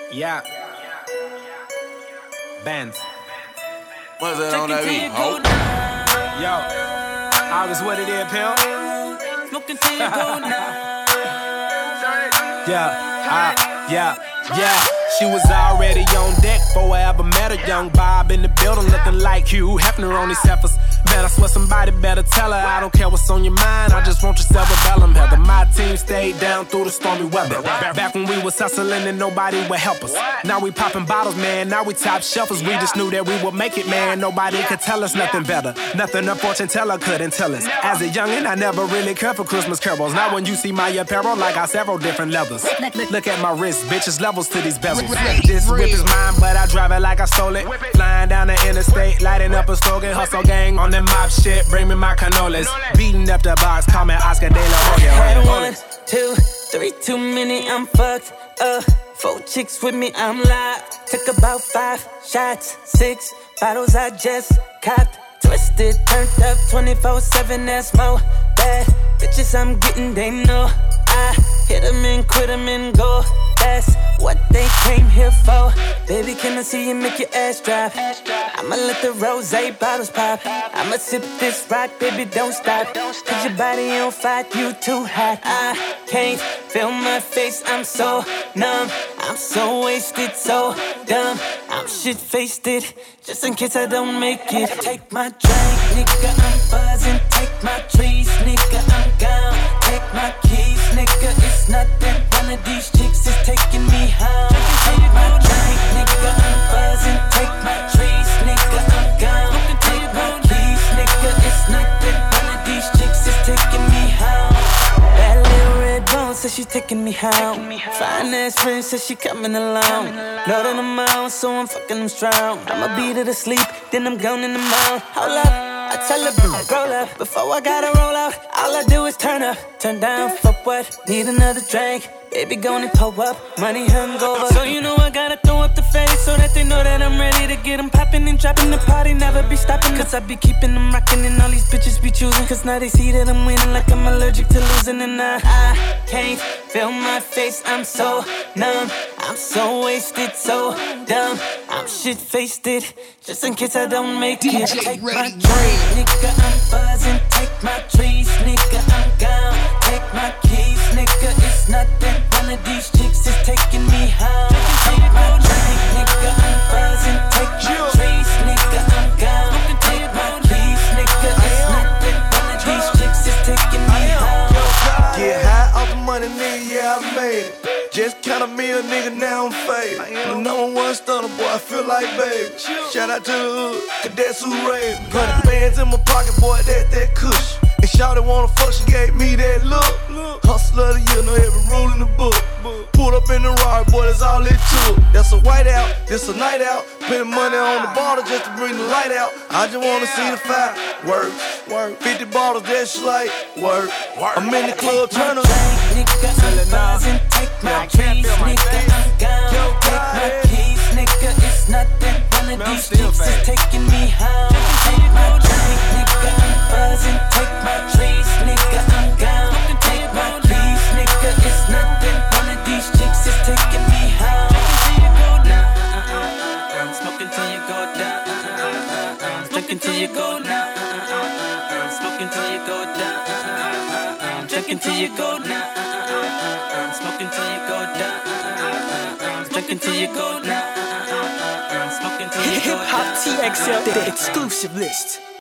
Yeah. Bands. What's that on that beat? Yo. August, what it is, pimp? Smoking till you go now. Yeah. She was already on deck before I ever met her. Young Bob in the building looking like Hugh Hefner on these heifers. Man, I swear somebody better tell her I don't care what's on your mind. I just want your cerebellum, Heather. My team stayed down through the stormy weather. Back when we was hustling and nobody would help us. Now we popping bottles, man. Now we top shelfers. We just knew that we would make it, man. Nobody could tell us nothing better. Nothing a fortune teller couldn't tell us. As a youngin', I never really cared for Christmas carols. Now when you see my apparel, I got several different levels. Look at my wrist, bitches, levels to these bezels. This whip is mine, but I drive it like I stole it. Flying down the interstate, lighting up a slogan. Hustle gang on the mob shit, bring me my cannolis. Beating up the box, call me Oscar De La Hoya. Had 1, 2, 3 too many, I'm fucked up. 4 chicks with me, I'm live. Took about 5 shots, 6 bottles I just copped. Twisted, turned up 24/7, that's more bad bitches I'm getting, they know I hit them and quit them and go. That's what they came here for. Baby, can I see you make your ass drop? I'ma let the rosé bottles pop. I'ma sip this rock, baby, don't stop. Cause your body on fire, you too hot. I can't feel my face, I'm so numb. I'm so wasted, so dumb. I'm shit-faced it, just in case I don't make it. Take my drink, nigga, I'm buzzing. Take my trees, nigga, I'm gone. Take my keys, nigga, it's nothing. One of these chicks is taking me home. Take my drink, nigga, I'm buzzing. Take my trees, nigga, I'm gone. Take my keys, nigga, it's nothing. One of these chicks is taking me home. That little red bone says she taking me home. Fine ass friend says she coming along. Know that I'm out, so I'm fucking them strong. I'ma beat her to sleep, then I'm gone in the mouth. Hold up, I tell her, roll up. Before I gotta roll out, all I do is turn up. Turn down for what? Need another drink. Baby, gonna pull up, money hungover. So you know I gotta throw up the face, so that they know that I'm ready to get them popping and dropping the party, never be stopping. Cause I be keeping them rocking and all these bitches be choosing. Cause now they see that I'm winning like I'm allergic to losing. And I can't feel my face, I'm so numb. I'm so wasted, so dumb. I'm shit-faced it, just in case I don't make it. Take my drink, nigga, I'm buzzing. Take my trees, nigga, I'm gone. Take my keys, nigga, it's nothing. One of these chicks is taking me home. Take my drink, nigga, I'm buzzing. Take my trees, nigga, I'm gone. Take my keys, nigga, it's nothing. One of these chicks is taking me home. Get high off the money, nigga, yeah, I made it. Just count me a nigga, now I'm faded. The #1 stunner, boy, I feel like baby. Shout out to the hood, cadets who raised me. 100 bands in my pocket, boy, that kush. And shawty wanna fuck, she gave me that look. Hustler of the year, know every rule in the book. Pulled up in the ride, boy, that's all it took. That's a white out, this a night out. Spending money on the bottle just to bring the light out. I just wanna see the fire, work. 50 bottles, that's like, work. I'm in the club, turn up. Nigga, I'm buzzing. Take my trees, nigga, I'm gone. Take my keys, nigga, it's nothing. One of these chicks is taking me home. Take my drink, nigga, I'm buzzing. Take my trees, nigga, I'm gone. Take my keys, nigga, it's nothing. One of these chicks is taking me home. I'm smoking till you go down. I'm drinking till you go down. I'm smoking till you go down. I'm drinking till you go down. I'm smoking till you go down. I'm drinking till you go down. I'm smoking till you go down. Hip Hop TXL, the exclusive list.